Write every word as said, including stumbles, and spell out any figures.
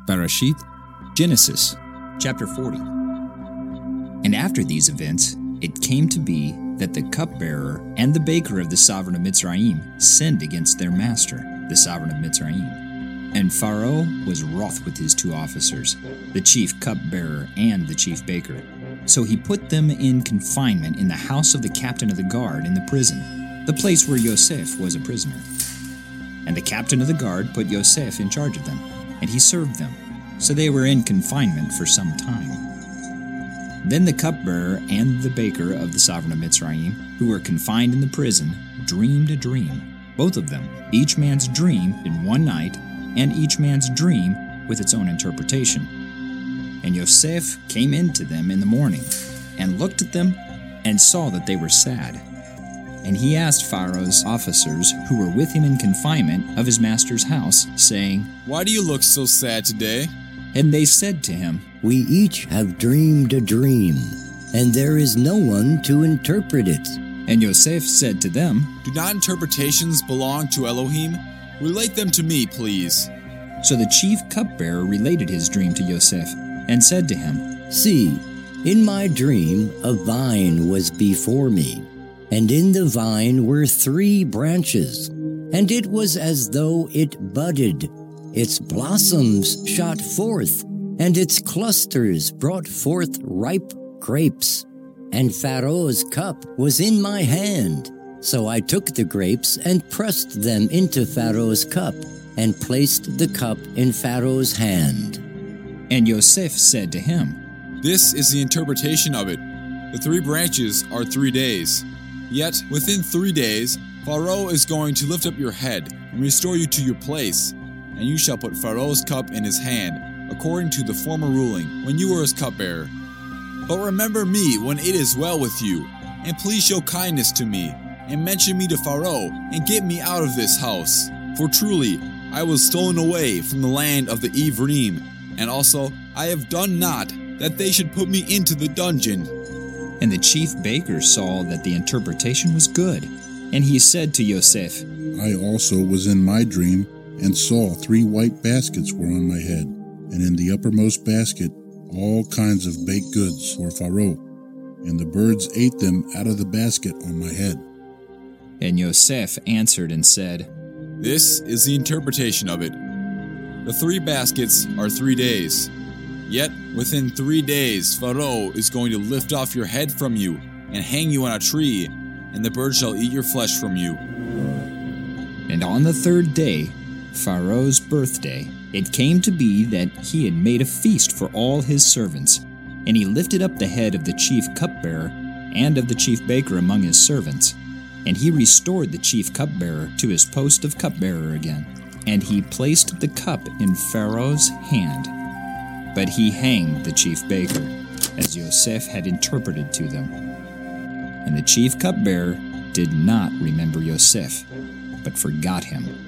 Bereshit, Genesis, chapter forty. And after these events, it came to be that the cupbearer and the baker of the sovereign of Mitzrayim sinned against their master, the sovereign of Mitzrayim. And Pharaoh was wroth with his two officers, the chief cupbearer and the chief baker. So he put them in confinement in the house of the captain of the guard in the prison, the place where Yosef was a prisoner. And the captain of the guard put Yosef in charge of them, and he served them. So they were in confinement for some time. Then the cupbearer and the baker of the sovereign of Mitzrayim, who were confined in the prison, dreamed a dream, both of them, each man's dream in one night, and each man's dream with its own interpretation. And Yosef came in to them in the morning, and looked at them, and saw that they were sad. And he asked Pharaoh's officers, who were with him in confinement of his master's house, saying, "Why do you look so sad today?" And they said to him, "We each have dreamed a dream, and there is no one to interpret it." And Yosef said to them, "Do not interpretations belong to Elohim? Relate them to me, please." So the chief cupbearer related his dream to Yosef, and said to him, "See, in my dream a vine was before me, and in the vine were three branches, and it was as though it budded. Its blossoms shot forth, and its clusters brought forth ripe grapes. And Pharaoh's cup was in my hand. So I took the grapes and pressed them into Pharaoh's cup, and placed the cup in Pharaoh's hand." And Yosef said to him, "This is the interpretation of it. The three branches are three days. Yet within three days, Pharaoh is going to lift up your head and restore you to your place, and you shall put Pharaoh's cup in his hand, according to the former ruling, when you were his cupbearer. But remember me when it is well with you, and please show kindness to me, and mention me to Pharaoh, and get me out of this house. For truly, I was stolen away from the land of the Ivrim, and also I have done not that they should put me into the dungeon." And the chief baker saw that the interpretation was good, and he said to Yosef, "I also was in my dream, and saw three white baskets were on my head, and in the uppermost basket all kinds of baked goods for Pharaoh, and the birds ate them out of the basket on my head." And Yosef answered and said, "This is the interpretation of it. The three baskets are three days. Yet within three days Pharaoh is going to lift off your head from you, and hang you on a tree, and the birds shall eat your flesh from you." And on the third day, Pharaoh's birthday, it came to be that he had made a feast for all his servants, and he lifted up the head of the chief cupbearer and of the chief baker among his servants, and he restored the chief cupbearer to his post of cupbearer again, and he placed the cup in Pharaoh's hand. But he hanged the chief baker, as Yosef had interpreted to them. And the chief cupbearer did not remember Yosef, but forgot him.